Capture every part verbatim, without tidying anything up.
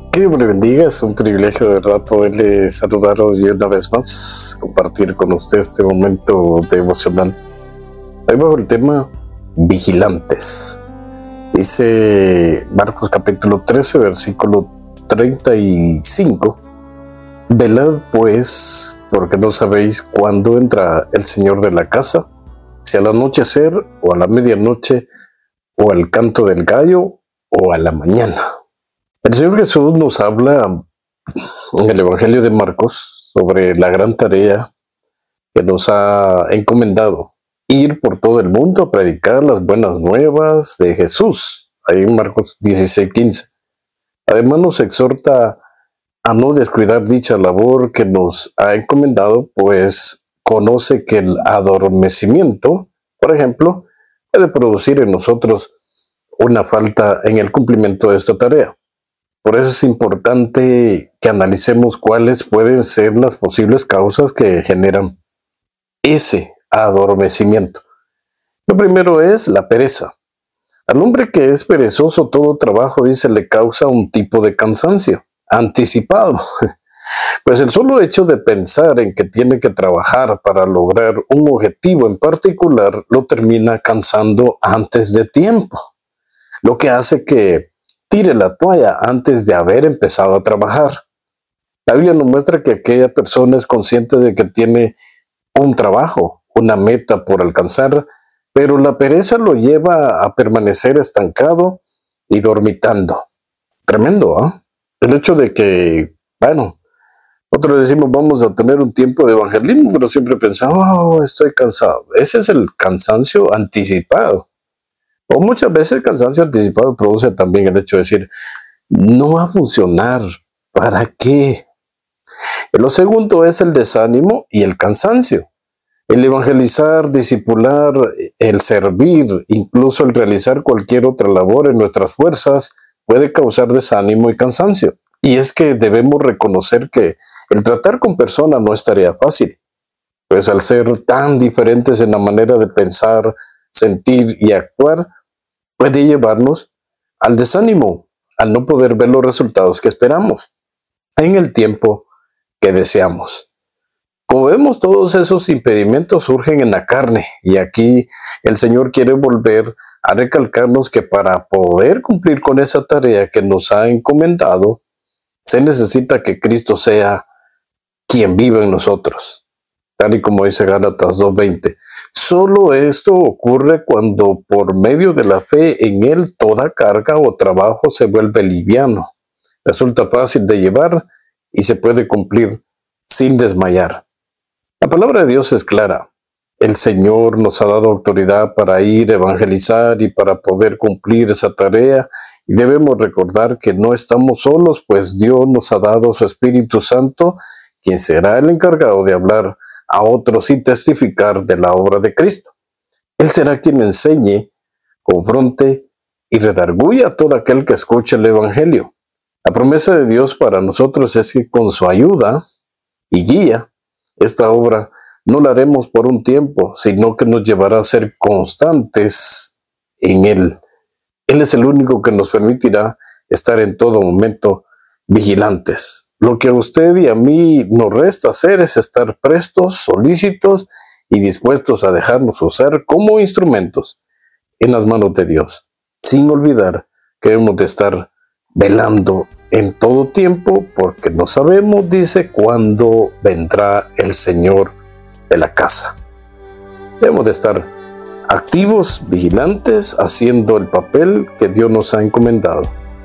Que Dios me bendiga, es un privilegio de verdad poderle saludaros y una vez más compartir con usted este momento devocional. Hoy bajo el tema vigilantes. Dice Marcos capítulo trece, versículo treinta y cinco. Velad pues, porque no sabéis cuándo entra el Señor de la casa, si al anochecer o a la medianoche o al canto del gallo o a la mañana. El Señor Jesús nos habla en el Evangelio de Marcos sobre la gran tarea que nos ha encomendado: ir por todo el mundo a predicar las buenas nuevas de Jesús. Ahí en Marcos dieciséis quince. Además nos exhorta a no descuidar dicha labor que nos ha encomendado, pues conoce que el adormecimiento, por ejemplo, puede producir en nosotros una falta en el cumplimiento de esta tarea. Por eso es importante que analicemos cuáles pueden ser las posibles causas que generan ese adormecimiento. Lo primero es la pereza. Al hombre que es perezoso, todo trabajo, dice, le causa un tipo de cansancio anticipado. Pues el solo hecho de pensar en que tiene que trabajar para lograr un objetivo en particular lo termina cansando antes de tiempo, lo que hace que tire la toalla antes de haber empezado a trabajar. La Biblia nos muestra que aquella persona es consciente de que tiene un trabajo, una meta por alcanzar, pero la pereza lo lleva a permanecer estancado y dormitando. Tremendo, ¿eh? El hecho de que, bueno, nosotros decimos vamos a tener un tiempo de evangelismo, pero siempre pensamos, oh, estoy cansado. Ese es el cansancio anticipado. O muchas veces el cansancio anticipado produce también el hecho de decir, no va a funcionar, ¿para qué? Lo segundo es el desánimo y el cansancio. El evangelizar, discipular, el servir, incluso el realizar cualquier otra labor en nuestras fuerzas puede causar desánimo y cansancio. Y es que debemos reconocer que el tratar con personas no es tarea fácil, pues al ser tan diferentes en la manera de pensar, sentir y actuar, puede llevarnos al desánimo, al no poder ver los resultados que esperamos en el tiempo que deseamos. Como vemos, todos esos impedimentos surgen en la carne, y aquí el Señor quiere volver a recalcarnos que para poder cumplir con esa tarea que nos ha encomendado, se necesita que Cristo sea quien vive en nosotros. Tal y como dice Gálatas dos veinte. Solo esto ocurre cuando por medio de la fe en Él toda carga o trabajo se vuelve liviano, resulta fácil de llevar y se puede cumplir sin desmayar. La palabra de Dios es clara. El Señor nos ha dado autoridad para ir a evangelizar y para poder cumplir esa tarea, y debemos recordar que no estamos solos, pues Dios nos ha dado su Espíritu Santo, quien será el encargado de hablar a otros y testificar de la obra de Cristo. Él será quien enseñe, confronte y redarguya a todo aquel que escuche el Evangelio. La promesa de Dios para nosotros es que con su ayuda y guía, esta obra no la haremos por un tiempo, sino que nos llevará a ser constantes en Él. Él es el único que nos permitirá estar en todo momento vigilantes. Lo que a usted y a mí nos resta hacer es estar prestos, solícitos y dispuestos a dejarnos usar como instrumentos en las manos de Dios, sin olvidar que debemos de estar velando en todo tiempo, porque no sabemos, dice, cuándo vendrá el Señor de la casa. Debemos de estar activos, vigilantes, haciendo el papel que Dios nos ha encomendado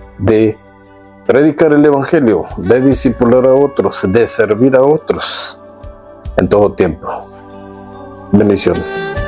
de predicar el Evangelio, de discipular a otros, de servir a otros en todo tiempo. Bendiciones.